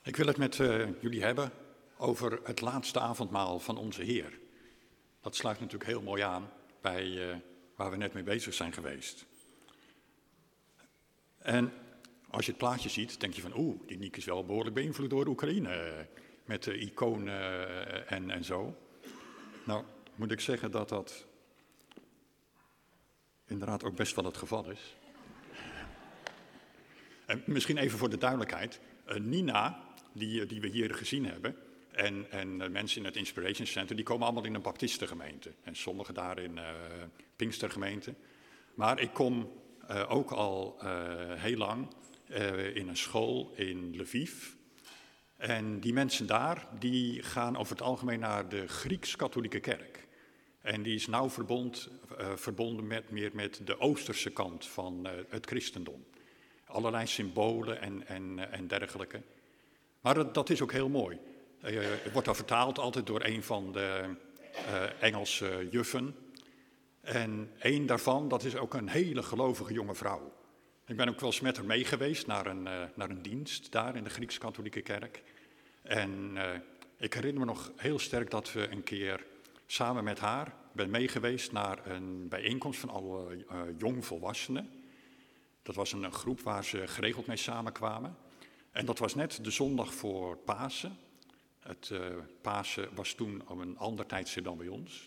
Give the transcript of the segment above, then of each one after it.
Ik wil het met jullie hebben over het laatste avondmaal van onze Heer. Dat sluit natuurlijk heel mooi aan bij waar we net mee bezig zijn geweest. En als je het plaatje ziet, denk je van die Niek is wel behoorlijk beïnvloed door Oekraïne. Met de iconen en zo. Nou, moet ik zeggen dat dat inderdaad ook best wel het geval is. En misschien even voor de duidelijkheid. Nina, die we hier gezien hebben, en mensen in het Inspiration Center, die komen allemaal in een baptistengemeente. En sommigen daar in Pinkstergemeente. Maar ik kom ook al heel lang in een school in Lviv. En die mensen daar, die gaan over het algemeen naar de Grieks-katholieke kerk. En die is nauw verbonden met de Oosterse kant van het christendom. Allerlei symbolen en dergelijke. Maar dat is ook heel mooi. Het wordt dan vertaald altijd door een van de Engelse juffen. En één daarvan, dat is ook een hele gelovige jonge vrouw. Ik ben ook wel eens met haar mee geweest naar een dienst daar in de Grieks-katholieke kerk. En ik herinner me nog heel sterk dat we een keer samen met haar ben mee geweest naar een bijeenkomst van alle jongvolwassenen. Dat was een groep waar ze geregeld mee samenkwamen. En dat was net de zondag voor Pasen. Het Pasen was toen op een ander tijdstip dan bij ons.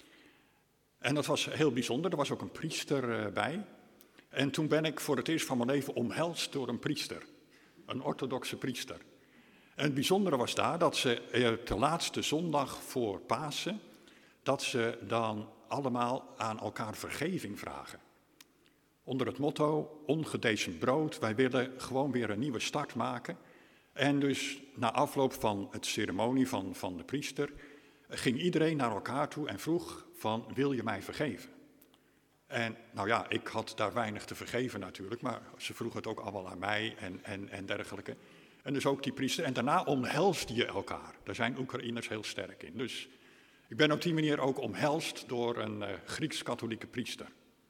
En dat was heel bijzonder. Er was ook een priester bij. En toen ben ik voor het eerst van mijn leven omhelst door een priester. Een orthodoxe priester. En het bijzondere was daar dat ze de laatste zondag voor Pasen, dat ze dan allemaal aan elkaar vergeving vragen. Onder het motto, ongedecent brood, wij willen gewoon weer een nieuwe start maken. En dus na afloop van het ceremonie van de priester, ging iedereen naar elkaar toe en vroeg van, wil je mij vergeven? En nou ja, ik had daar weinig te vergeven natuurlijk, maar ze vroegen het ook allemaal aan mij en dergelijke. En dus ook die priester. En daarna omhelst je elkaar. Daar zijn Oekraïners heel sterk in. Dus ik ben op die manier ook omhelst door een Grieks-katholieke priester.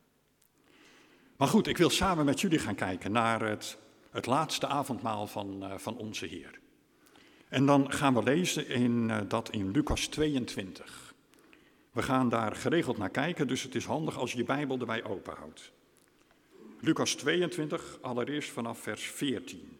Maar goed, ik wil samen met jullie gaan kijken naar het laatste avondmaal van onze Heer. En dan gaan we lezen in Lucas 22. We gaan daar geregeld naar kijken, dus het is handig als je je Bijbel erbij openhoudt. Lucas 22, allereerst vanaf vers 14.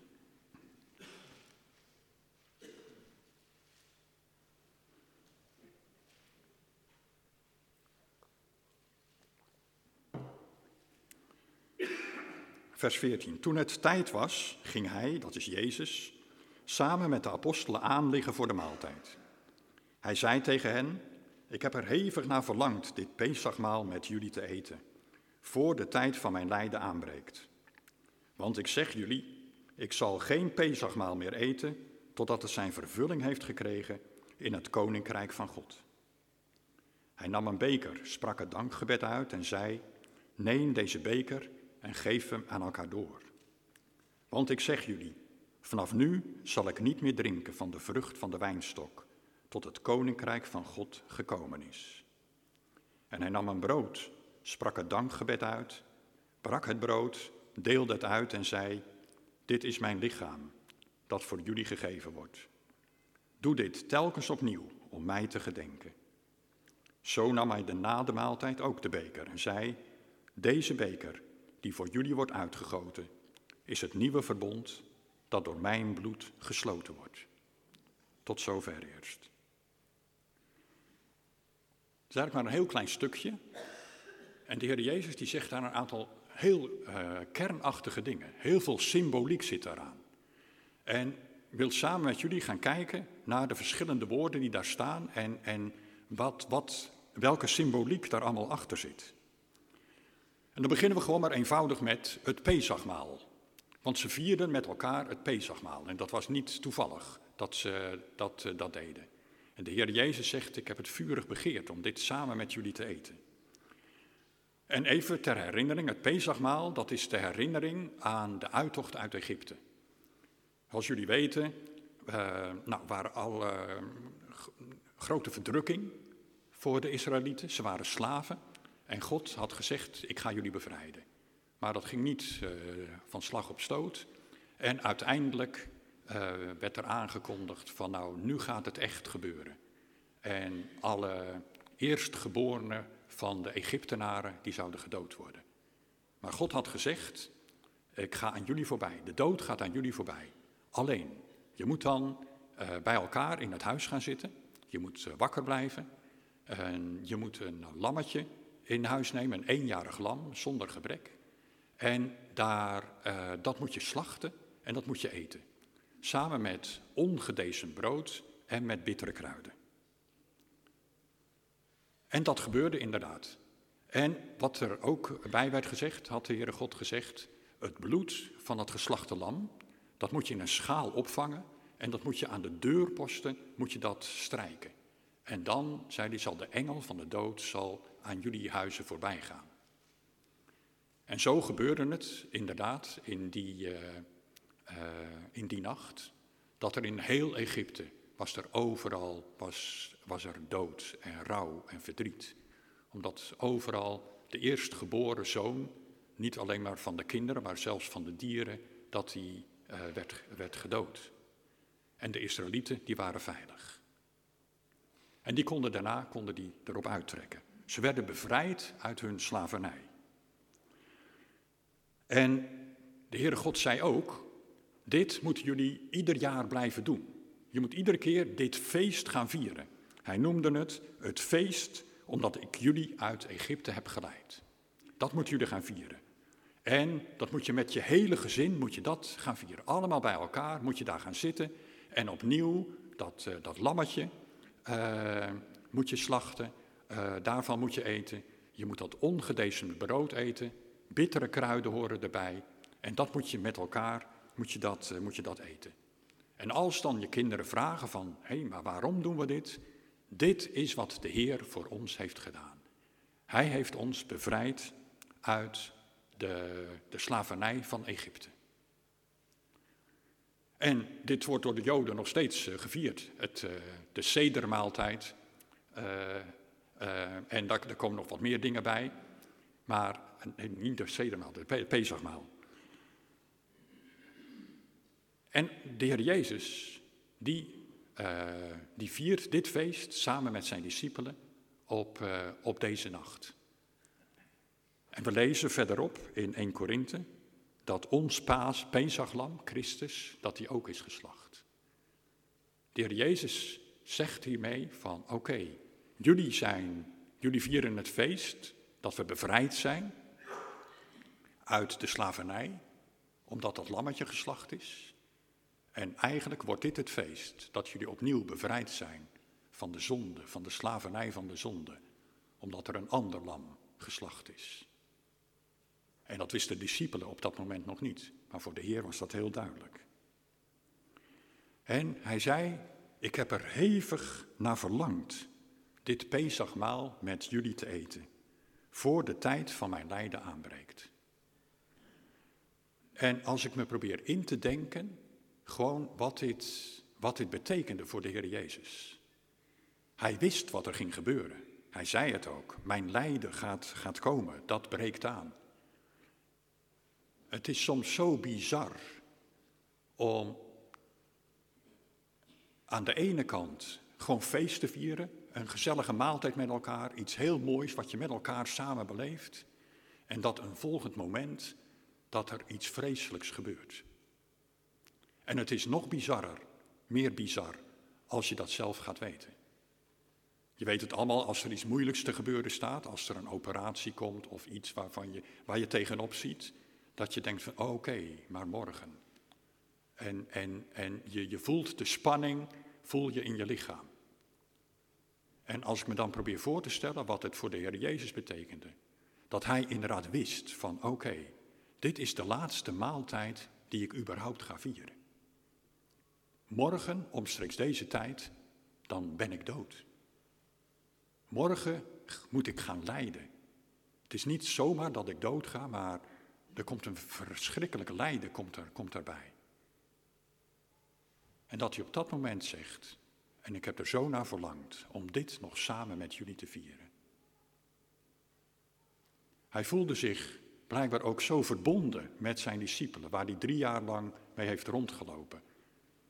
Vers 14. Toen het tijd was, ging hij, dat is Jezus, samen met de apostelen aanliggen voor de maaltijd. Hij zei tegen hen, ik heb er hevig naar verlangd dit Pesachmaal met jullie te eten, voor de tijd van mijn lijden aanbreekt. Want ik zeg jullie, ik zal geen Pesachmaal meer eten, totdat het zijn vervulling heeft gekregen in het koninkrijk van God. Hij nam een beker, sprak het dankgebed uit en zei, neem deze beker en geef hem aan elkaar door. Want ik zeg jullie, vanaf nu zal ik niet meer drinken van de vrucht van de wijnstok, tot het koninkrijk van God gekomen is. En hij nam een brood, sprak het dankgebed uit, brak het brood, deelde het uit en zei, dit is mijn lichaam, dat voor jullie gegeven wordt. Doe dit telkens opnieuw, om mij te gedenken. Zo nam hij na de maaltijd ook de beker en zei, deze beker, die voor jullie wordt uitgegoten, is het nieuwe verbond dat door mijn bloed gesloten wordt. Tot zover eerst. Het is eigenlijk maar een heel klein stukje. En de Heer Jezus die zegt daar een aantal heel kernachtige dingen. Heel veel symboliek zit daaraan. En ik wil samen met jullie gaan kijken naar de verschillende woorden die daar staan en welke symboliek daar allemaal achter zit. En dan beginnen we gewoon maar eenvoudig met het Pesachmaal. Want ze vierden met elkaar het Pesachmaal. En dat was niet toevallig dat ze dat deden. En de Heer Jezus zegt, ik heb het vurig begeerd om dit samen met jullie te eten. En even ter herinnering, het Pesachmaal, dat is de herinnering aan de uittocht uit Egypte. Als jullie weten, waren al grote verdrukking voor de Israëlieten. Ze waren slaven. En God had gezegd, ik ga jullie bevrijden. Maar dat ging niet van slag op stoot. En uiteindelijk werd er aangekondigd van nou, nu gaat het echt gebeuren. En alle eerstgeborenen van de Egyptenaren, die zouden gedood worden. Maar God had gezegd, ik ga aan jullie voorbij, de dood gaat aan jullie voorbij. Alleen, je moet dan bij elkaar in het huis gaan zitten, je moet wakker blijven. En je moet een lammetje in huis nemen, een 1-jarig lam, zonder gebrek. En dat moet je slachten en dat moet je eten. Samen met ongedezen brood en met bittere kruiden. En dat gebeurde inderdaad. En wat er ook bij werd gezegd, had de Heere God gezegd, het bloed van het geslachte lam, dat moet je in een schaal opvangen en dat moet je aan de deurposten, moet je dat strijken. En dan, zei hij, zal de engel van de dood zal aan jullie huizen voorbij gaan. En zo gebeurde het inderdaad in die nacht, dat er in heel Egypte was er overal was er dood en rouw en verdriet. Omdat overal de eerstgeboren zoon, niet alleen maar van de kinderen, maar zelfs van de dieren, dat die werd gedood. En de Israëlieten, die waren veilig. En die konden erop uittrekken. Ze werden bevrijd uit hun slavernij. En de Heere God zei ook, dit moeten jullie ieder jaar blijven doen. Je moet iedere keer dit feest gaan vieren. Hij noemde het feest omdat ik jullie uit Egypte heb geleid. Dat moeten jullie gaan vieren. En dat moet je met je hele gezin moet je dat gaan vieren. Allemaal bij elkaar moet je daar gaan zitten. En opnieuw dat lammetje moet je slachten. Daarvan moet je eten. Je moet dat ongedezen brood eten. Bittere kruiden horen erbij. En dat moet je met elkaar moet je dat eten. En als dan je kinderen vragen van, maar waarom doen we dit? Dit is wat de Heer voor ons heeft gedaan. Hij heeft ons bevrijd uit de slavernij van Egypte. En dit wordt door de Joden nog steeds gevierd. De sedermaaltijd. En daar komen nog wat meer dingen bij. Maar niet de sedermaaltijd, het Pesachmaal. En de Heer Jezus, die viert dit feest samen met zijn discipelen op deze nacht. En we lezen verderop in 1 Korinthe dat ons Pesachlam, Christus, dat hij ook is geslacht. De Heer Jezus zegt hiermee van oké, jullie vieren het feest dat we bevrijd zijn uit de slavernij, omdat dat lammetje geslacht is. En eigenlijk wordt dit het feest dat jullie opnieuw bevrijd zijn van de zonde, van de slavernij van de zonde, omdat er een ander lam geslacht is. En dat wisten de discipelen op dat moment nog niet, maar voor de Heer was dat heel duidelijk. En hij zei, ik heb er hevig naar verlangd dit Pesachmaal met jullie te eten, voor de tijd van mijn lijden aanbreekt. En als ik me probeer in te denken, gewoon wat dit betekende voor de Heer Jezus. Hij wist wat er ging gebeuren. Hij zei het ook, mijn lijden gaat komen, dat breekt aan. Het is soms zo bizar om aan de ene kant gewoon feest te vieren, een gezellige maaltijd met elkaar, iets heel moois wat je met elkaar samen beleeft. En dat een volgend moment dat er iets vreselijks gebeurt. En het is nog bizarrer, meer bizar, als je dat zelf gaat weten. Je weet het allemaal als er iets moeilijks te gebeuren staat, als er een operatie komt of iets waar je tegenop ziet, dat je denkt van oké, maar morgen. En je voelt de spanning, voel je in je lichaam. En als ik me dan probeer voor te stellen wat het voor de Heer Jezus betekende, dat hij inderdaad wist van oké, dit is de laatste maaltijd die ik überhaupt ga vieren. Morgen, omstreeks deze tijd, dan ben ik dood. Morgen moet ik gaan lijden. Het is niet zomaar dat ik dood ga, maar er komt een verschrikkelijk lijden komt erbij. En dat hij op dat moment zegt, en ik heb er zo naar verlangd om dit nog samen met jullie te vieren. Hij voelde zich blijkbaar ook zo verbonden met zijn discipelen, waar hij 3 jaar lang mee heeft rondgelopen.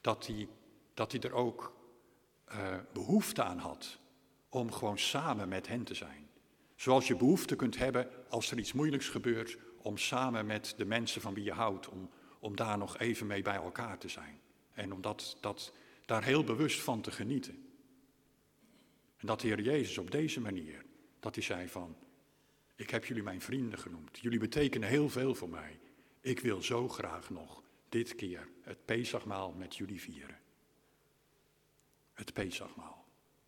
dat hij er ook behoefte aan had om gewoon samen met hen te zijn. Zoals je behoefte kunt hebben als er iets moeilijks gebeurt, om samen met de mensen van wie je houdt, om daar nog even mee bij elkaar te zijn. En om daar heel bewust van te genieten. En dat de Heer Jezus op deze manier, dat hij zei van, ik heb jullie mijn vrienden genoemd. Jullie betekenen heel veel voor mij. Ik wil zo graag nog dit keer het Pesachmaal met jullie vieren. Het Pesachmaal.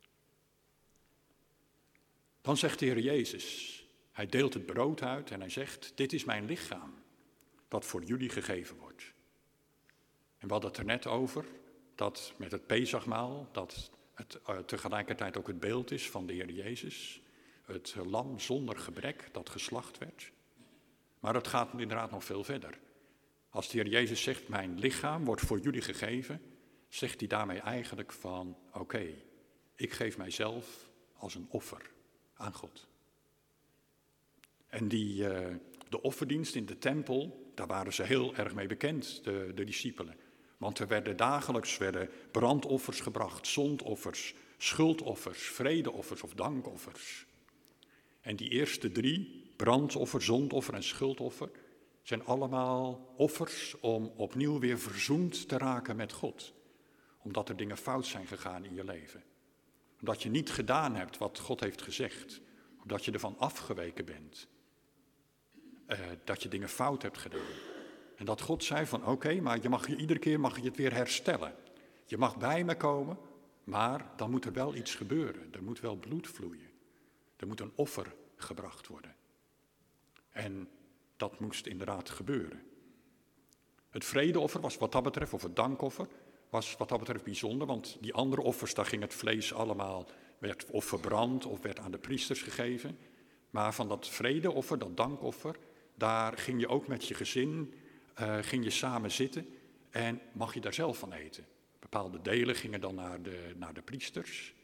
Dan zegt de Heer Jezus, hij deelt het brood uit en hij zegt, dit is mijn lichaam, dat voor jullie gegeven wordt. En we hadden het er net over, dat met het Pesachmaal, dat het tegelijkertijd ook het beeld is van de Heer Jezus. Het lam zonder gebrek dat geslacht werd. Maar het gaat inderdaad nog veel verder. Als de Heer Jezus zegt, mijn lichaam wordt voor jullie gegeven, zegt hij daarmee eigenlijk van, oké, ik geef mijzelf als een offer aan God. En de offerdienst in de tempel, daar waren ze heel erg mee bekend, de discipelen. Want er werden dagelijks brandoffers gebracht, zondoffers, schuldoffers, vredeoffers of dankoffers. En die eerste 3, brandoffer, zondoffer en schuldoffer, zijn allemaal offers om opnieuw weer verzoend te raken met God. Omdat er dingen fout zijn gegaan in je leven. Omdat je niet gedaan hebt wat God heeft gezegd. Omdat je ervan afgeweken bent. Dat je dingen fout hebt gedaan. En dat God zei van oké, maar iedere keer mag je het weer herstellen. Je mag bij me komen, maar dan moet er wel iets gebeuren. Er moet wel bloed vloeien. Er moet een offer gebracht worden. En dat moest inderdaad gebeuren. Het vredeoffer was wat dat betreft, of het dankoffer, was wat dat betreft bijzonder. Want die andere offers, daar ging het vlees allemaal, werd of verbrand of werd aan de priesters gegeven. Maar van dat vredeoffer, dat dankoffer, daar ging je ook met je gezin, ging je samen zitten en mag je daar zelf van eten. Bepaalde delen gingen dan naar de priesters.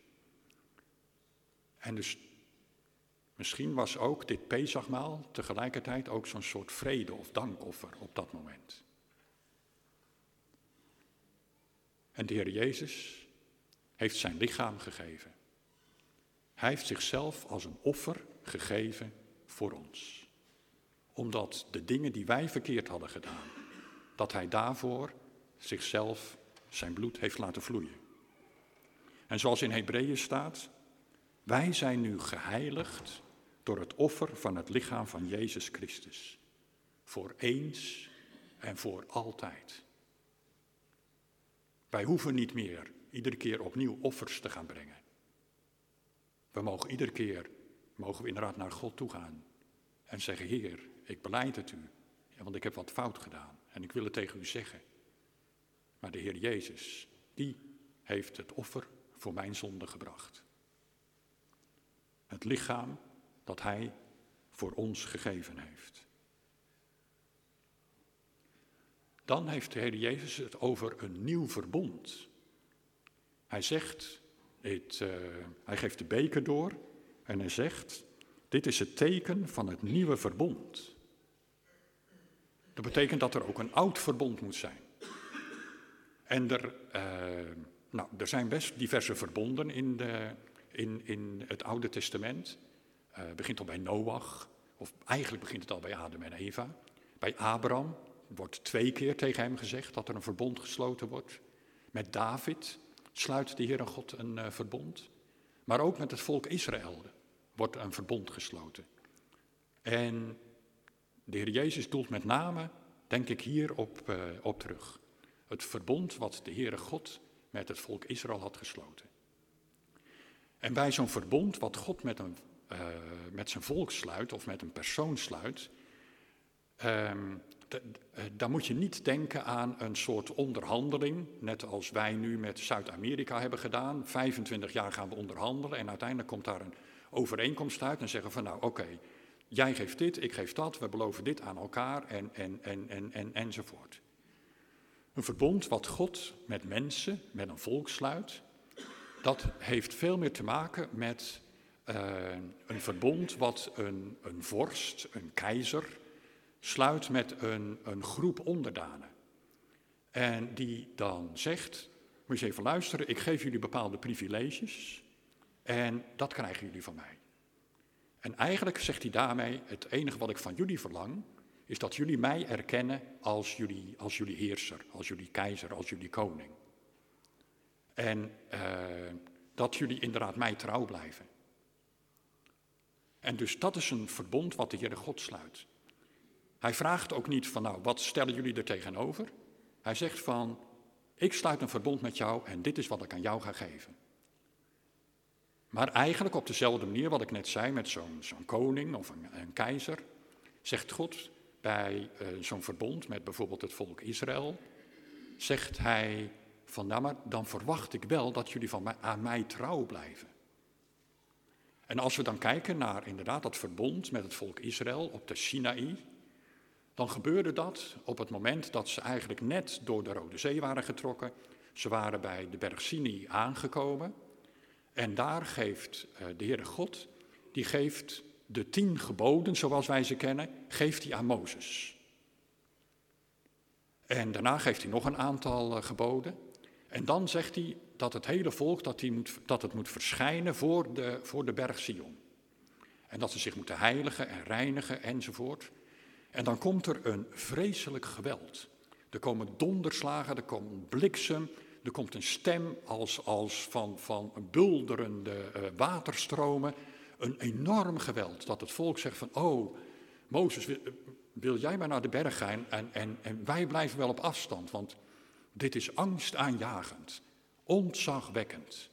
En dus misschien was ook dit Pesachmaal tegelijkertijd ook zo'n soort vrede- of dankoffer op dat moment. En de Heer Jezus heeft zijn lichaam gegeven. Hij heeft zichzelf als een offer gegeven voor ons. Omdat de dingen die wij verkeerd hadden gedaan, dat hij daarvoor zichzelf zijn bloed heeft laten vloeien. En zoals in Hebreeën staat, wij zijn nu geheiligd door het offer van het lichaam van Jezus Christus. Voor eens en voor altijd. Wij hoeven niet meer iedere keer opnieuw offers te gaan brengen. We mogen iedere keer, mogen we inderdaad naar God toe gaan en zeggen, Heer, ik belijd het u, want ik heb wat fout gedaan en ik wil het tegen u zeggen. Maar de Heer Jezus, die heeft het offer voor mijn zonde gebracht. Het lichaam dat hij voor ons gegeven heeft. Dan heeft de Heer Jezus het over een nieuw verbond. Hij zegt, hij geeft de beker door en hij zegt, dit is het teken van het nieuwe verbond. Dat betekent dat er ook een oud verbond moet zijn. En er zijn best diverse verbonden in het Oude Testament. Het begint al bij Noach, of eigenlijk begint het al bij Adam en Eva. Bij Abraham wordt 2 keer tegen hem gezegd dat er een verbond gesloten wordt. Met David sluit de Heere God een verbond. Maar ook met het volk Israël wordt een verbond gesloten. En de Heer Jezus doelt met name, denk ik, hier op terug. Het verbond wat de Heere God met het volk Israël had gesloten. En bij zo'n verbond wat God met zijn volk sluit of met een persoon sluit, dan moet je niet denken aan een soort onderhandeling, net als wij nu met Zuid-Amerika hebben gedaan. 25 jaar gaan we onderhandelen en uiteindelijk komt daar een overeenkomst uit en zeggen van nou oké, jij geeft dit, ik geef dat, we beloven dit aan elkaar enzovoort. Een verbond wat God met mensen, met een volk sluit, dat heeft veel meer te maken met een verbond wat een vorst, een keizer, sluit met een groep onderdanen. En die dan zegt, moet je even luisteren, ik geef jullie bepaalde privileges en dat krijgen jullie van mij. En eigenlijk zegt hij daarmee, het enige wat ik van jullie verlang, is dat jullie mij erkennen als jullie heerser, als jullie keizer, als jullie koning. En dat jullie inderdaad mij trouw blijven. En dus dat is een verbond wat de Heere God sluit. Hij vraagt ook niet van, nou, wat stellen jullie er tegenover? Hij zegt van, ik sluit een verbond met jou en dit is wat ik aan jou ga geven. Maar eigenlijk op dezelfde manier wat ik net zei met zo'n koning of een keizer, zegt God bij zo'n verbond met bijvoorbeeld het volk Israël, zegt hij van, nou maar dan verwacht ik wel dat jullie aan mij trouw blijven. En als we dan kijken naar inderdaad dat verbond met het volk Israël op de Sinaï, dan gebeurde dat op het moment dat ze eigenlijk net door de Rode Zee waren getrokken. Ze waren bij de berg Sinai aangekomen en daar geeft de Heere God, die geeft de 10 geboden zoals wij ze kennen, geeft hij aan Mozes. En daarna geeft hij nog een aantal geboden. En dan zegt hij dat het hele volk dat het moet verschijnen voor de berg Sion. En dat ze zich moeten heiligen en reinigen enzovoort. En dan komt er een vreselijk geweld. Er komen donderslagen, er komt bliksem, er komt een stem als van bulderende waterstromen. Een enorm geweld, dat het volk zegt van, oh, Mozes, wil jij maar naar de berg gaan en wij blijven wel op afstand, want dit is angstaanjagend, ontzagwekkend.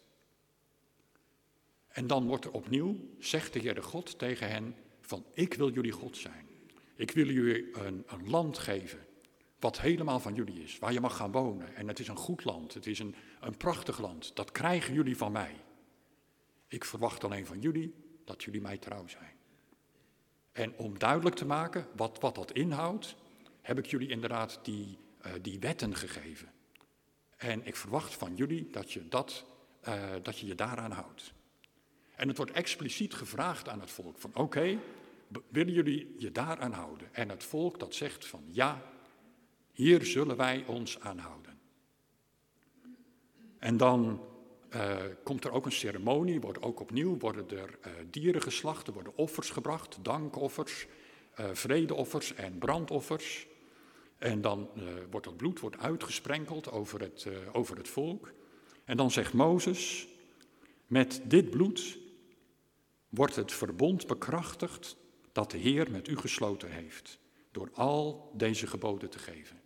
En dan wordt er opnieuw, zegt de Heere God tegen hen, van ik wil jullie God zijn. Ik wil jullie een land geven, wat helemaal van jullie is, waar je mag gaan wonen. En het is een goed land, het is een prachtig land, dat krijgen jullie van mij. Ik verwacht alleen van jullie dat jullie mij trouw zijn. En om duidelijk te maken wat dat inhoudt, heb ik jullie inderdaad die wetten gegeven. En ik verwacht van jullie dat je je daaraan houdt. En het wordt expliciet gevraagd aan het volk van oké, willen jullie je daaraan houden? En het volk dat zegt van ja, hier zullen wij ons aan houden. En dan komt er ook een ceremonie, worden er dieren geslacht, er worden offers gebracht, dankoffers, vredeoffers en brandoffers. En dan wordt dat bloed uitgesprenkeld over het volk. En dan zegt Mozes, met dit bloed wordt het verbond bekrachtigd dat de Heer met u gesloten heeft, door al deze geboden te geven.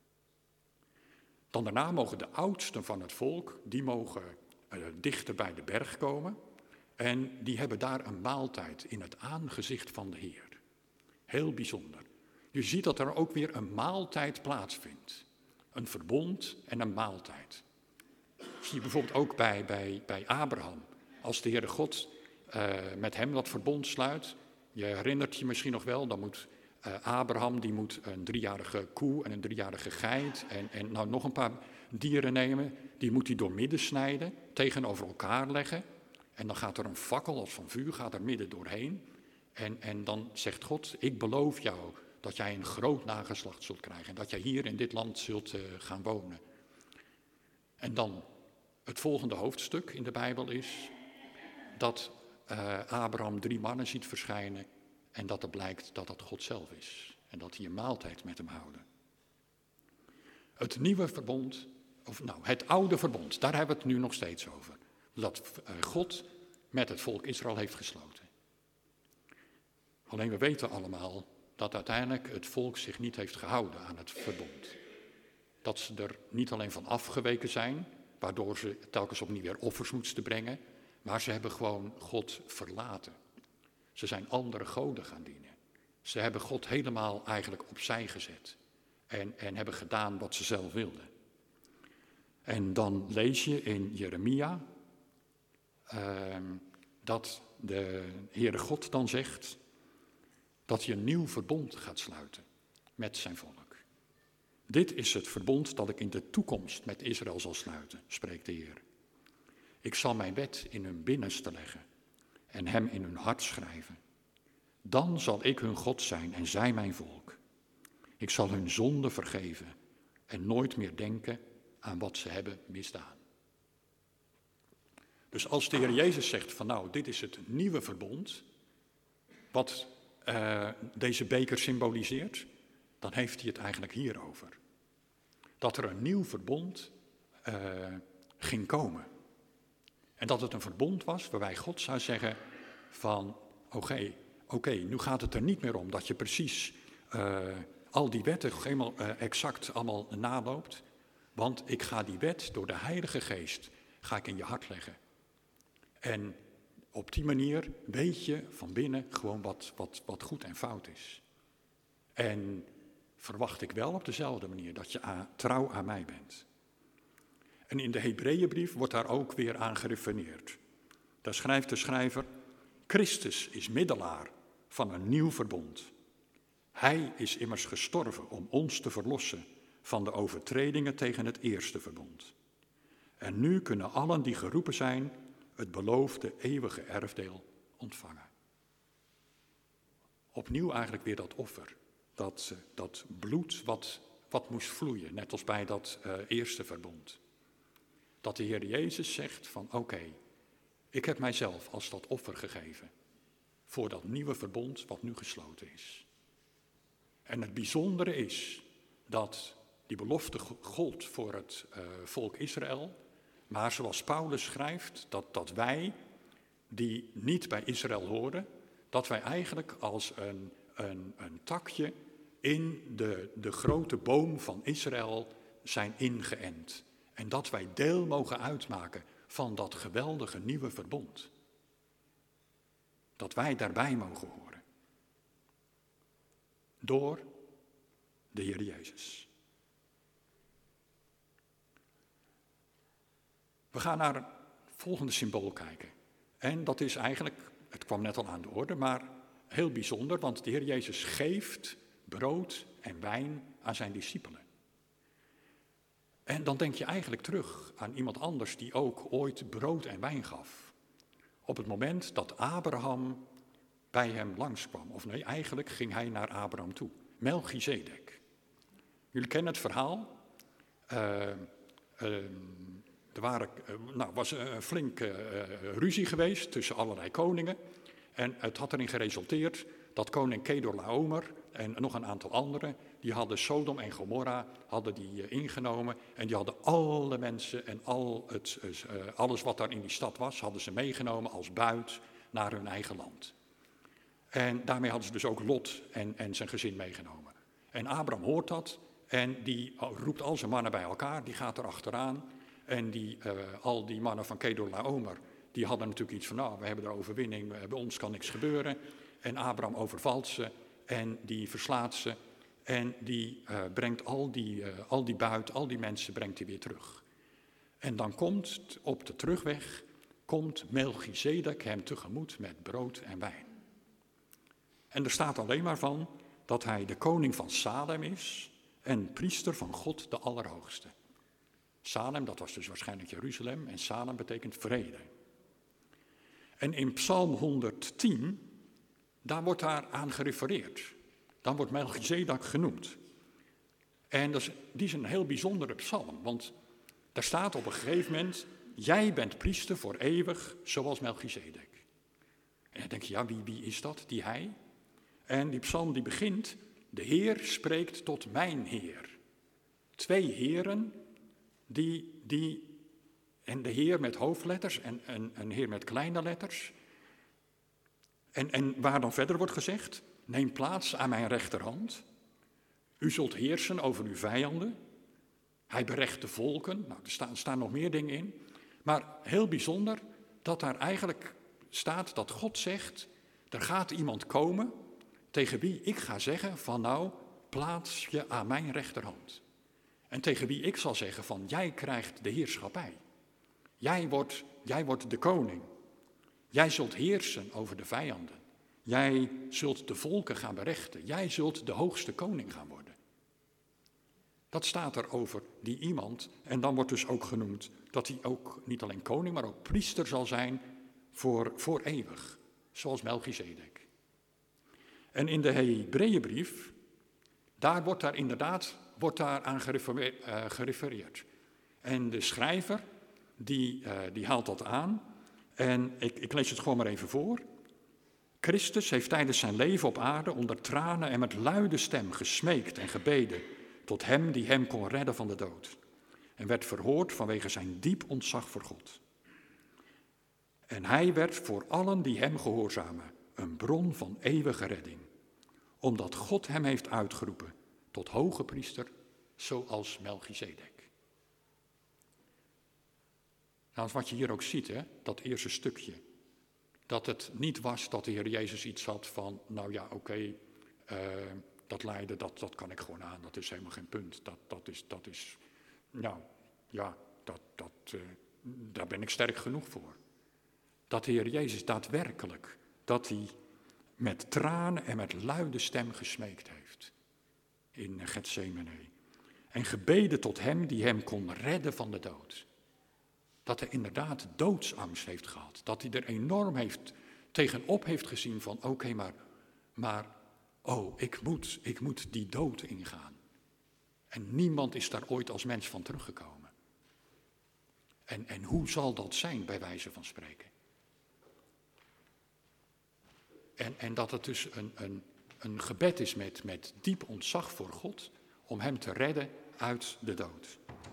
Dan daarna mogen de oudsten van het volk, die mogen dichter bij de berg komen en die hebben daar een maaltijd in het aangezicht van de Heer. Heel bijzonder. Je ziet dat er ook weer een maaltijd plaatsvindt. Een verbond en een maaltijd. Zie je bijvoorbeeld ook bij Abraham. Als de Heere God met hem dat verbond sluit. Je herinnert je misschien nog wel, dan moet Abraham die moet een 3-jarige koe en een 3-jarige geit en nou nog een paar dieren nemen. Die moet hij doormidden snijden, tegenover elkaar leggen. En dan gaat er een fakkel als van vuur, gaat er midden doorheen. En dan zegt God, ik beloof jou dat jij een groot nageslacht zult krijgen. En dat jij hier in dit land zult gaan wonen. En dan het volgende hoofdstuk in de Bijbel is dat Abraham 3 mannen ziet verschijnen. En dat er blijkt dat dat God zelf is. En dat die een maaltijd met hem houden. Het nieuwe verbond, het oude verbond, daar hebben we het nu nog steeds over. Dat God met het volk Israël heeft gesloten. Alleen we weten allemaal dat uiteindelijk het volk zich niet heeft gehouden aan het verbond. Dat ze er niet alleen van afgeweken zijn, waardoor ze telkens opnieuw weer offers moesten brengen, maar ze hebben gewoon God verlaten. Ze zijn andere goden gaan dienen. Ze hebben God helemaal eigenlijk opzij gezet en hebben gedaan wat ze zelf wilden. En dan lees je in Jeremia dat de Heere God dan zegt dat hij een nieuw verbond gaat sluiten met zijn volk. Dit is het verbond dat ik in de toekomst met Israël zal sluiten, spreekt de Heer. Ik zal mijn wet in hun binnenste leggen en hem in hun hart schrijven. Dan zal ik hun God zijn en zij mijn volk. Ik zal hun zonde vergeven en nooit meer denken aan wat ze hebben misdaan. Dus als de Heer Jezus zegt van nou, dit is het nieuwe verbond, wat deze beker symboliseert, dan heeft hij het eigenlijk hierover. Dat er een nieuw verbond ging komen. En dat het een verbond was waarbij God zou zeggen van oké, nu gaat het er niet meer om dat je precies al die wetten helemaal exact allemaal naloopt. Want ik ga die wet door de Heilige Geest ga ik in je hart leggen. En op die manier weet je van binnen gewoon wat goed en fout is. En verwacht ik wel op dezelfde manier dat je trouw aan mij bent. En in de Hebreeënbrief wordt daar ook weer aan gerefereerd. Daar schrijft de schrijver, Christus is middelaar van een nieuw verbond. Hij is immers gestorven om ons te verlossen van de overtredingen tegen het eerste verbond. En nu kunnen allen die geroepen zijn het beloofde eeuwige erfdeel ontvangen. Opnieuw eigenlijk weer dat offer, dat bloed wat moest vloeien, net als bij dat eerste verbond. Dat de Heer Jezus zegt van oké, ik heb mijzelf als dat offer gegeven voor dat nieuwe verbond wat nu gesloten is. En het bijzondere is dat die belofte gold voor het volk Israël, maar zoals Paulus schrijft, dat wij, die niet bij Israël horen, dat wij eigenlijk als een takje in de grote boom van Israël zijn ingeënt. En dat wij deel mogen uitmaken van dat geweldige nieuwe verbond. Dat wij daarbij mogen horen. Door de Heer Jezus. We gaan naar het volgende symbool kijken. En dat is eigenlijk, het kwam net al aan de orde, maar heel bijzonder, want de Heer Jezus geeft brood en wijn aan zijn discipelen. En dan denk je eigenlijk terug aan iemand anders die ook ooit brood en wijn gaf. Op het moment dat Abraham bij hem langskwam. Of nee, eigenlijk ging hij naar Abraham toe. Melchizedek. Jullie kennen het verhaal. Was een flinke ruzie geweest tussen allerlei koningen. En het had erin geresulteerd dat koning Kedorlaomer en nog een aantal anderen, die hadden Sodom en Gomorra ingenomen. En die hadden alle mensen en alles wat daar in die stad was, hadden ze meegenomen als buit naar hun eigen land. En daarmee hadden ze dus ook Lot en zijn gezin meegenomen. En Abraham hoort dat en die roept al zijn mannen bij elkaar, die gaat er achteraan. En al die mannen van Kedorlaomer, die hadden natuurlijk iets van, nou, we hebben de overwinning, bij ons kan niks gebeuren. En Abraham overvalt ze en die verslaat ze en die brengt al die buit, al die mensen brengt hij weer terug. En dan komt op de terugweg, Melchizedek hem tegemoet met brood en wijn. En er staat alleen maar van dat hij de koning van Salem is en priester van God de Allerhoogste. Salem, dat was dus waarschijnlijk Jeruzalem en Salem betekent vrede. En in Psalm 110, daar wordt daar aan gerefereerd. Dan wordt Melchizedek genoemd. En die is een heel bijzondere psalm, want daar staat op een gegeven moment, jij bent priester voor eeuwig, zoals Melchizedek. En dan denk je, ja, wie is dat, die hij? En die psalm die begint, de Heer spreekt tot mijn Heer. 2 heren, en de Heer met hoofdletters en een Heer met kleine letters. En waar dan verder wordt gezegd, neem plaats aan mijn rechterhand. U zult heersen over uw vijanden. Hij berecht de volken. Nou, er staan nog meer dingen in. Maar heel bijzonder dat daar eigenlijk staat dat God zegt, er gaat iemand komen tegen wie ik ga zeggen van nou, plaats je aan mijn rechterhand. En tegen wie ik zal zeggen van jij krijgt de heerschappij. Jij wordt de koning. Jij zult heersen over de vijanden. Jij zult de volken gaan berechten. Jij zult de hoogste koning gaan worden. Dat staat er over die iemand. En dan wordt dus ook genoemd dat hij ook niet alleen koning, maar ook priester zal zijn voor eeuwig. Zoals Melchizedek. En in de Hebreeënbrief, daar wordt daar inderdaad wordt daar aan gerefereerd. En de schrijver, die haalt dat aan. En ik lees het gewoon maar even voor. Christus heeft tijdens zijn leven op aarde onder tranen en met luide stem gesmeekt en gebeden tot hem die hem kon redden van de dood. En werd verhoord vanwege zijn diep ontzag voor God. En hij werd voor allen die hem gehoorzamen een bron van eeuwige redding. Omdat God hem heeft uitgeroepen tot hoge priester zoals Melchizedek. Nou, wat je hier ook ziet, hè, dat eerste stukje. Dat het niet was dat de Heer Jezus iets had van, nou ja, oké, dat lijden, dat kan ik gewoon aan. Dat is helemaal geen punt. Dat is nou ja, daar ben ik sterk genoeg voor. Dat de Heer Jezus daadwerkelijk, dat hij met tranen en met luide stem gesmeekt heeft in Getsemane. En gebeden tot hem die hem kon redden van de dood. Dat hij inderdaad doodsangst heeft gehad. Dat hij er enorm tegenop heeft gezien van oké, maar ik moet die dood ingaan. En niemand is daar ooit als mens van teruggekomen. En hoe zal dat zijn, bij wijze van spreken? En dat het dus een gebed is met diep ontzag voor God om hem te redden uit de dood.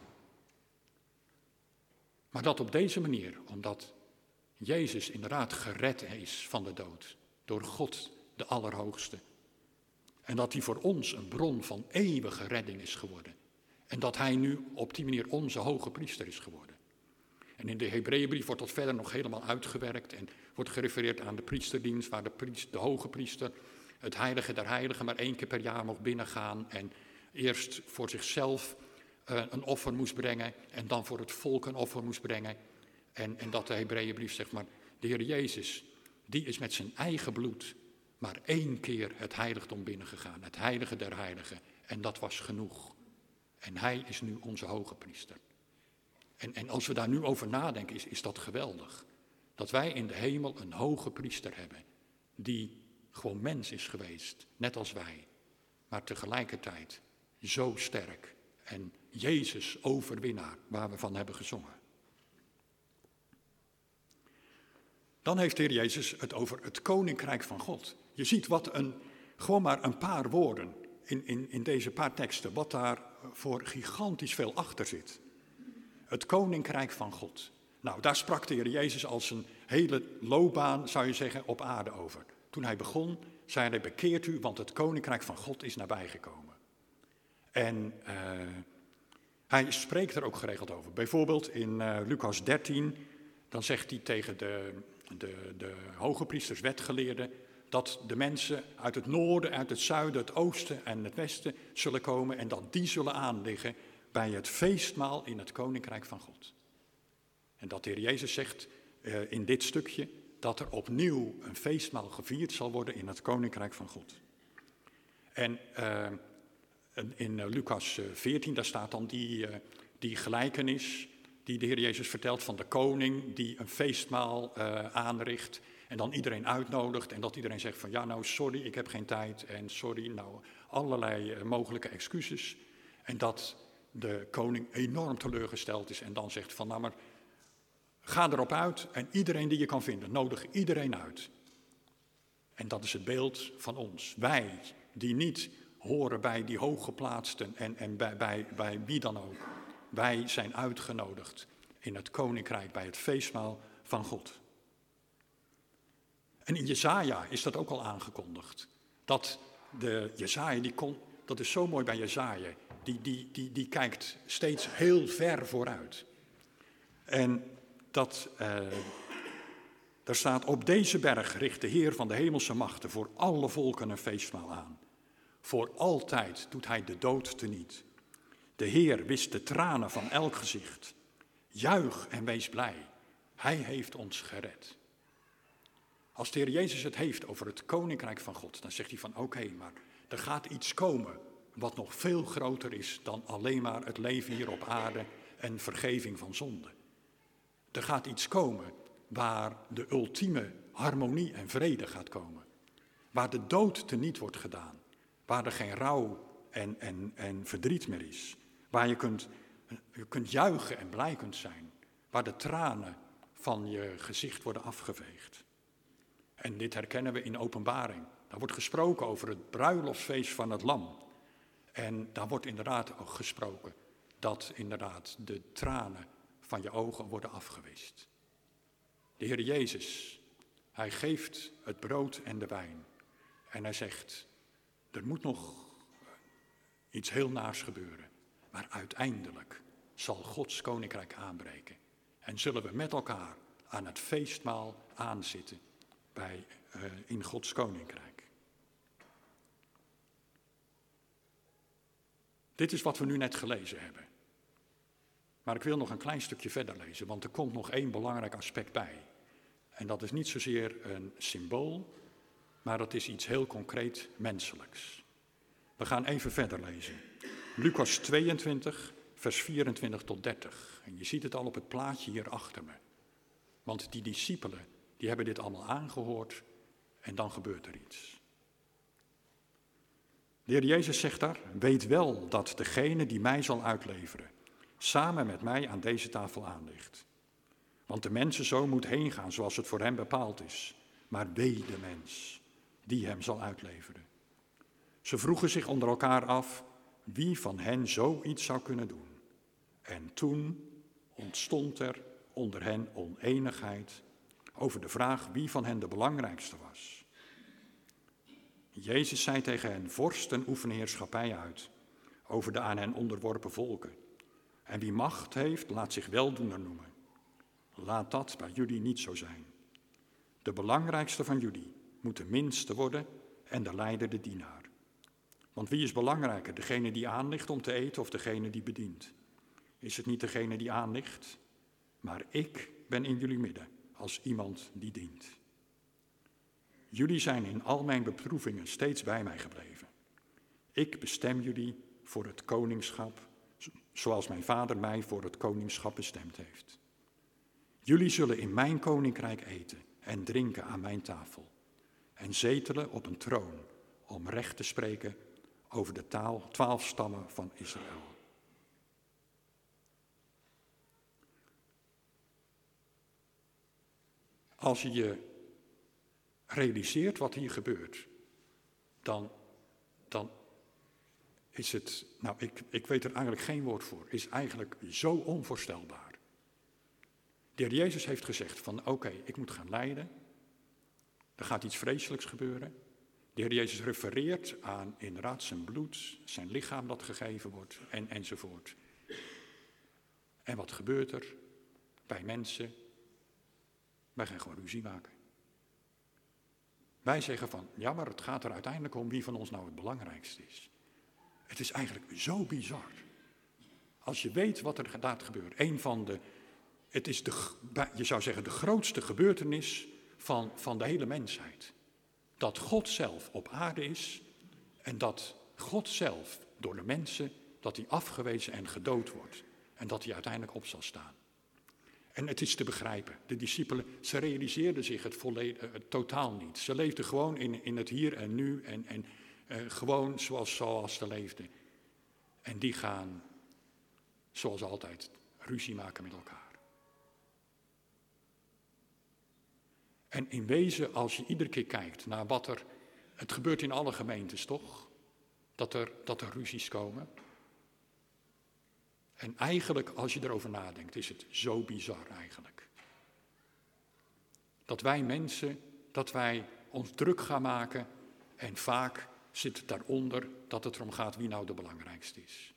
Maar dat op deze manier, omdat Jezus inderdaad gered is van de dood door God de Allerhoogste. En dat hij voor ons een bron van eeuwige redding is geworden. En dat hij nu op die manier onze hoge priester is geworden. En in de Hebreeënbrief wordt dat verder nog helemaal uitgewerkt en wordt gerefereerd aan de priesterdienst, waar de hoge priester het heilige der heiligen maar 1 keer per jaar mocht binnengaan en eerst voor zichzelf een offer moest brengen en dan voor het volk een offer moest brengen. En dat de Hebreeënbrief zegt, maar de Heer Jezus, die is met zijn eigen bloed maar 1 keer het heiligdom binnengegaan, het heilige der heiligen. En dat was genoeg. En hij is nu onze hoge priester. En als we daar nu over nadenken, is dat geweldig. Dat wij in de hemel een hoge priester hebben, die gewoon mens is geweest, net als wij. Maar tegelijkertijd zo sterk. En Jezus overwinnaar, waar we van hebben gezongen. Dan heeft de Heer Jezus het over het koninkrijk van God. Je ziet gewoon maar een paar woorden in deze paar teksten, wat daar voor gigantisch veel achter zit. Het koninkrijk van God. Nou, daar sprak de Heer Jezus als een hele loopbaan, zou je zeggen, op aarde over. Toen hij begon, zei hij, bekeert u, want het koninkrijk van God is nabijgekomen. En hij spreekt er ook geregeld over. Bijvoorbeeld in Lucas 13, dan zegt hij tegen de hoge priesters, wetgeleerden, dat de mensen uit het noorden, uit het zuiden, het oosten en het westen zullen komen en dat die zullen aanliggen bij het feestmaal in het koninkrijk van God. En dat de Heer Jezus zegt in dit stukje dat er opnieuw een feestmaal gevierd zal worden in het koninkrijk van God. En in Lucas 14, daar staat dan die gelijkenis die de Heer Jezus vertelt van de koning die een feestmaal aanricht en dan iedereen uitnodigt en dat iedereen zegt van ja nou sorry, ik heb geen tijd en sorry, nou allerlei mogelijke excuses. En dat de koning enorm teleurgesteld is en dan zegt van nou maar ga erop uit en iedereen die je kan vinden, nodig iedereen uit. En dat is het beeld van ons. Wij die niet horen bij die hooggeplaatsten en bij wie dan ook. Wij zijn uitgenodigd in het koninkrijk bij het feestmaal van God. En in Jesaja is dat ook al aangekondigd. Dat de Jesaja, dat is zo mooi bij Jesaja, die kijkt steeds heel ver vooruit. En daar staat, op deze berg richt de Heer van de hemelse machten voor alle volken een feestmaal aan. Voor altijd doet hij de dood teniet. De Heer wist de tranen van elk gezicht. Juich en wees blij, hij heeft ons gered. Als de Heer Jezus het heeft over het koninkrijk van God, dan zegt hij van oké, maar er gaat iets komen wat nog veel groter is dan alleen maar het leven hier op aarde en vergeving van zonde. Er gaat iets komen waar de ultieme harmonie en vrede gaat komen. Waar de dood teniet wordt gedaan. Waar er geen rouw en verdriet meer is. Waar je kunt juichen en blij kunt zijn. Waar de tranen van je gezicht worden afgeveegd. En dit herkennen we in Openbaring. Daar wordt gesproken over het bruiloftsfeest van het Lam. En daar wordt inderdaad ook gesproken dat inderdaad de tranen van je ogen worden afgewist. De Heer Jezus, hij geeft het brood en de wijn. En hij zegt, er moet nog iets heel naars gebeuren. Maar uiteindelijk zal Gods koninkrijk aanbreken. En zullen we met elkaar aan het feestmaal aanzitten in Gods koninkrijk. Dit is wat we nu net gelezen hebben. Maar ik wil nog een klein stukje verder lezen, want er komt nog één belangrijk aspect bij. En dat is niet zozeer een symbool, maar dat is iets heel concreet menselijks. We gaan even verder lezen. Lucas 22, vers 24 tot 30. En je ziet het al op het plaatje hier achter me. Want die discipelen, die hebben dit allemaal aangehoord en dan gebeurt er iets. De Heer Jezus zegt daar, weet wel dat degene die mij zal uitleveren, samen met mij aan deze tafel aanligt. Want de mensenzoon moet heen gaan zoals het voor hem bepaald is. Maar wee de mens die hem zal uitleveren. Ze vroegen zich onder elkaar af wie van hen zoiets zou kunnen doen. En toen ontstond er onder hen oneenigheid over de vraag wie van hen de belangrijkste was. Jezus zei tegen hen, vorsten oefenen heerschappij uit over de aan hen onderworpen volken. En wie macht heeft, laat zich weldoener noemen. Laat dat bij jullie niet zo zijn. De belangrijkste van jullie moet de minste worden en de leider de dienaar. Want wie is belangrijker, degene die aanligt om te eten of degene die bedient? Is het niet degene die aanligt? Maar ik ben in jullie midden als iemand die dient. Jullie zijn in al mijn beproevingen steeds bij mij gebleven. Ik bestem jullie voor het koningschap, zoals mijn vader mij voor het koningschap bestemd heeft. Jullie zullen in mijn koninkrijk eten en drinken aan mijn tafel. En zetelen op een troon om recht te spreken over de 12 stammen van Israël. Als je je realiseert wat hier gebeurt, dan is het, ik weet er eigenlijk geen woord voor, is eigenlijk zo onvoorstelbaar. De Heer Jezus heeft gezegd van oké, ik moet gaan lijden, er gaat iets vreselijks gebeuren. De Heer Jezus refereert aan inderdaad zijn bloed, zijn lichaam dat gegeven wordt enzovoort. En wat gebeurt er bij mensen? Wij gaan gewoon ruzie maken. Wij zeggen van, ja, maar het gaat er uiteindelijk om wie van ons nou het belangrijkste is. Het is eigenlijk zo bizar. Als je weet wat er gaat gebeuren. Het is je zou zeggen de grootste gebeurtenis van de hele mensheid. Dat God zelf op aarde is en dat God zelf door de mensen, dat hij afgewezen en gedood wordt. En dat hij uiteindelijk op zal staan. En het is te begrijpen. De discipelen, ze realiseerden zich het totaal niet. Ze leefden gewoon in het hier en nu en gewoon zoals ze leefden. En die gaan, zoals altijd, ruzie maken met elkaar. En in wezen, als je iedere keer kijkt naar het gebeurt in alle gemeentes toch, dat er ruzies komen. En eigenlijk, als je erover nadenkt, is het zo bizar eigenlijk. Dat wij mensen, dat wij ons druk gaan maken en vaak zit het daaronder dat het erom gaat wie nou de belangrijkste is.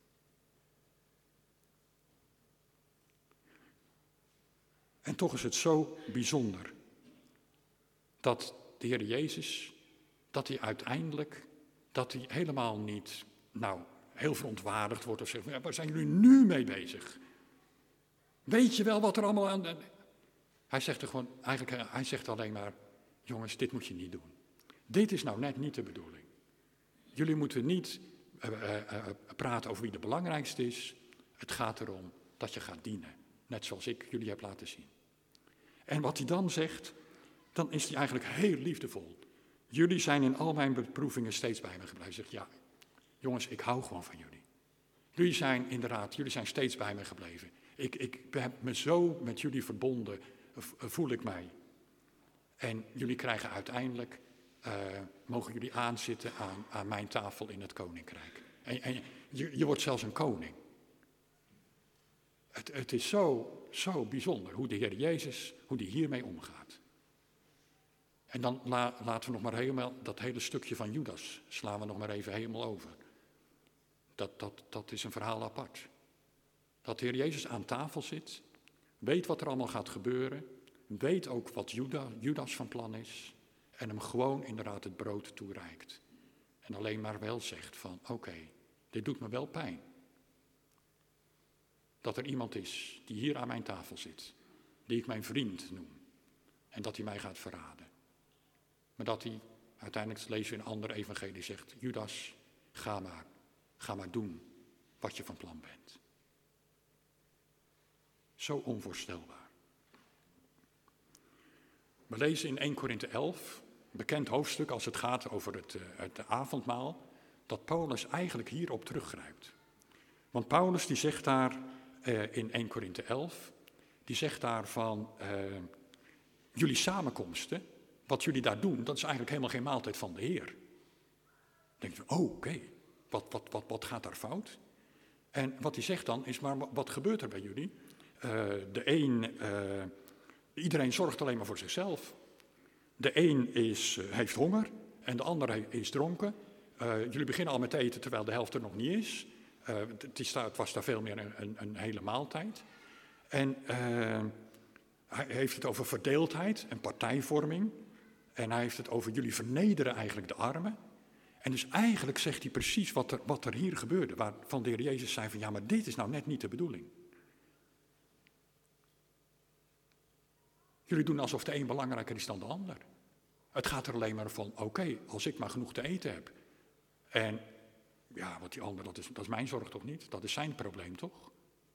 En toch is het zo bijzonder dat de Heer Jezus, dat hij uiteindelijk, dat hij helemaal niet, heel verontwaardigd wordt of zegt, ja, waar zijn jullie nu mee bezig? Weet je wel wat er allemaal aan... Hij zegt er gewoon, eigenlijk, hij zegt alleen maar, jongens, dit moet je niet doen. Dit is nou net niet de bedoeling. Jullie moeten niet praten over wie de belangrijkste is. Het gaat erom dat je gaat dienen, net zoals ik jullie heb laten zien. En wat hij dan zegt, dan is hij eigenlijk heel liefdevol. Jullie zijn in al mijn beproevingen steeds bij me gebleven. Hij zegt, ja, jongens, ik hou gewoon van jullie. Jullie zijn steeds bij me gebleven. Ik heb me zo met jullie verbonden, voel ik mij. En jullie krijgen uiteindelijk, mogen jullie aanzitten aan mijn tafel in het koninkrijk. En je wordt zelfs een koning. Het is zo bijzonder hoe de Heer Jezus, hoe die hiermee omgaat. En dan laten we nog maar helemaal, dat hele stukje van Judas, slaan we nog maar even helemaal over. Dat is een verhaal apart. Dat de Heer Jezus aan tafel zit, weet wat er allemaal gaat gebeuren, weet ook wat Judas van plan is en hem gewoon inderdaad het brood toereikt. En alleen maar wel zegt van oké, dit doet me wel pijn. Dat er iemand is die hier aan mijn tafel zit, die ik mijn vriend noem en dat hij mij gaat verraden. Maar dat hij, uiteindelijk lezen we in een andere evangelie, zegt, Judas, ga maar doen wat je van plan bent. Zo onvoorstelbaar. We lezen in 1 Korinthe 11, een bekend hoofdstuk als het gaat over het avondmaal, dat Paulus eigenlijk hierop teruggrijpt. Want Paulus die zegt daar in 1 Korinthe 11, die zegt daar van jullie samenkomsten, wat jullie daar doen, dat is eigenlijk helemaal geen maaltijd van de Heer. Dan denk je, oké, wat gaat daar fout? En wat hij zegt dan is, maar wat gebeurt er bij jullie? Iedereen zorgt alleen maar voor zichzelf. De een heeft honger en de ander is dronken. Jullie beginnen al met eten terwijl de helft er nog niet is. Het was daar veel meer een hele maaltijd. En hij heeft het over verdeeldheid en partijvorming. En hij heeft het over jullie vernederen eigenlijk de armen. En dus eigenlijk zegt hij precies wat er hier gebeurde. Waarvan de Heer Jezus zei van ja, maar dit is nou net niet de bedoeling. Jullie doen alsof de een belangrijker is dan de ander. Het gaat er alleen maar van, oké, als ik maar genoeg te eten heb. En ja, wat die ander, dat is mijn zorg toch niet? Dat is zijn probleem toch?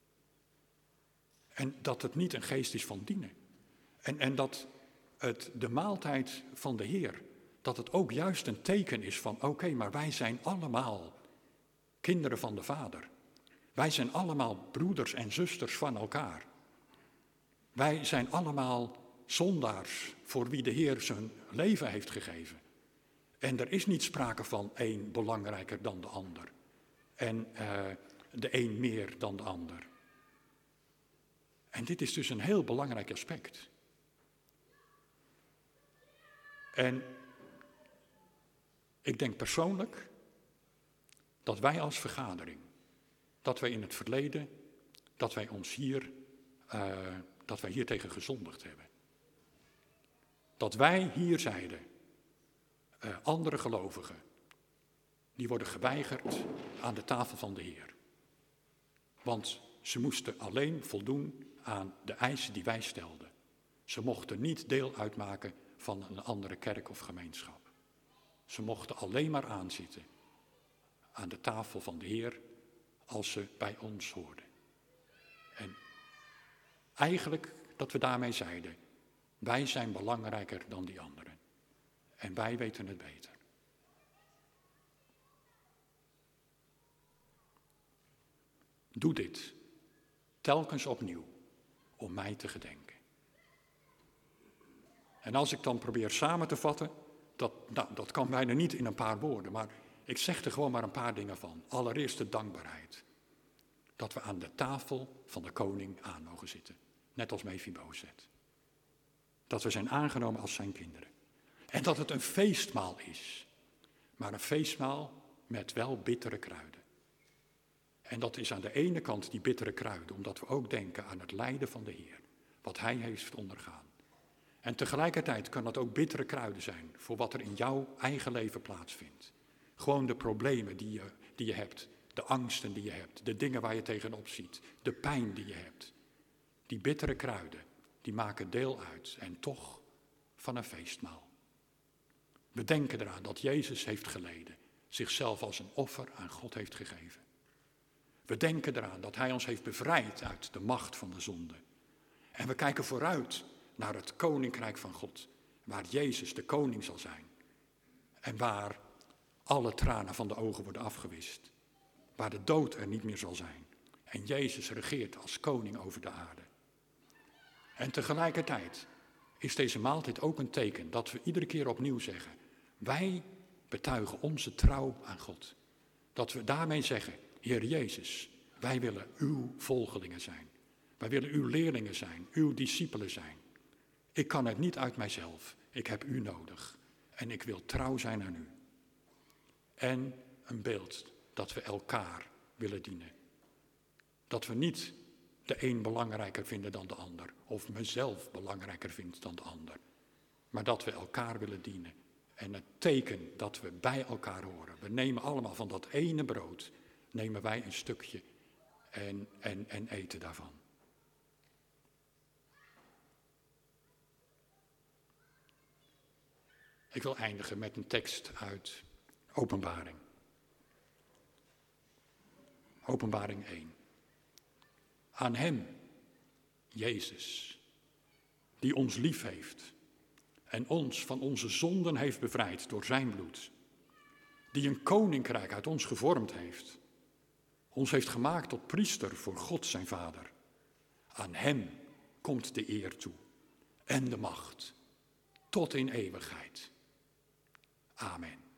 En dat het niet een geest is van dienen. En dat de maaltijd van de Heer, dat het ook juist een teken is van, oké, maar wij zijn allemaal kinderen van de Vader. Wij zijn allemaal broeders en zusters van elkaar. Wij zijn allemaal zondaars voor wie de Heer zijn leven heeft gegeven. En er is niet sprake van één belangrijker dan de ander. En de een meer dan de ander. En dit is dus een heel belangrijk aspect. En ik denk persoonlijk dat wij als vergadering, dat wij in het verleden, dat wij hier tegen gezondigd hebben. Dat wij hier zeiden, andere gelovigen, die worden geweigerd aan de tafel van de Heer. Want ze moesten alleen voldoen aan de eisen die wij stelden. Ze mochten niet deel uitmaken van een andere kerk of gemeenschap. Ze mochten alleen maar aanzitten aan de tafel van de Heer als ze bij ons hoorden. En eigenlijk dat we daarmee zeiden, wij zijn belangrijker dan die anderen. En wij weten het beter. Doe dit telkens opnieuw om mij te gedenken. En als ik dan probeer samen te vatten, dat kan bijna niet in een paar woorden, maar ik zeg er gewoon maar een paar dingen van. Allereerst de dankbaarheid. Dat we aan de tafel van de koning aan mogen zitten. Net als Mephibozet. Dat we zijn aangenomen als zijn kinderen. En dat het een feestmaal is. Maar een feestmaal met wel bittere kruiden. En dat is aan de ene kant die bittere kruiden, omdat we ook denken aan het lijden van de Heer. Wat hij heeft ondergaan. En tegelijkertijd kan dat ook bittere kruiden zijn voor wat er in jouw eigen leven plaatsvindt. Gewoon de problemen die je hebt, de angsten die je hebt, de dingen waar je tegenop ziet, de pijn die je hebt. Die bittere kruiden, die maken deel uit en toch van een feestmaal. We denken eraan dat Jezus heeft geleden, zichzelf als een offer aan God heeft gegeven. We denken eraan dat hij ons heeft bevrijd uit de macht van de zonde. En we kijken vooruit naar het koninkrijk van God, waar Jezus de koning zal zijn. En waar alle tranen van de ogen worden afgewist. Waar de dood er niet meer zal zijn. En Jezus regeert als koning over de aarde. En tegelijkertijd is deze maaltijd ook een teken dat we iedere keer opnieuw zeggen: wij betuigen onze trouw aan God. Dat we daarmee zeggen: Heer Jezus, wij willen uw volgelingen zijn. Wij willen uw leerlingen zijn, uw discipelen zijn. Ik kan het niet uit mijzelf. Ik heb u nodig. En ik wil trouw zijn aan u. En een beeld dat we elkaar willen dienen. Dat we niet de een belangrijker vinden dan de ander. Of mezelf belangrijker vind dan de ander. Maar dat we elkaar willen dienen. En het teken dat we bij elkaar horen. We nemen allemaal van dat ene brood. Nemen wij een stukje en eten daarvan. Ik wil eindigen met een tekst uit Openbaring. Openbaring 1. Aan hem, Jezus, die ons lief heeft en ons van onze zonden heeft bevrijd door zijn bloed, die een koninkrijk uit ons gevormd heeft, ons heeft gemaakt tot priester voor God zijn Vader. Aan hem komt de eer toe en de macht tot in eeuwigheid. Amen.